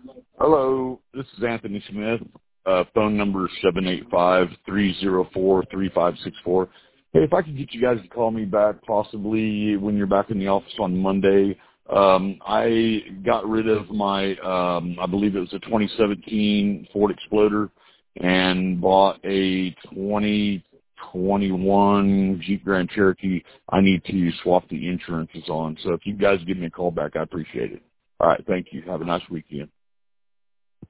Hello, this is Anthony Smith. Phone number 785-304-3564. Hey, if I could get you guys to call me back possibly when you're back in the office on Monday. I got rid of my, I believe it was a 2017 Ford Exploder and bought a 2021 Jeep Grand Cherokee. I need to swap the insurances on. So if you guys give me a call back, I appreciate it. All right, thank you. Have a nice weekend.